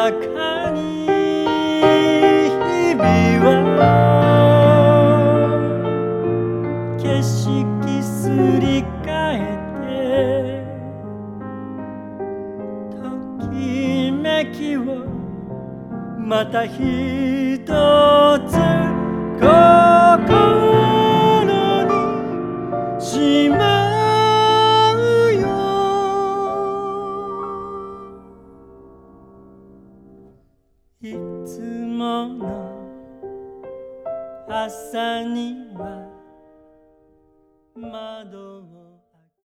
かに日々は景色すり替えてときめきをまたひとつ心にしまうよ。いつもの朝には窓を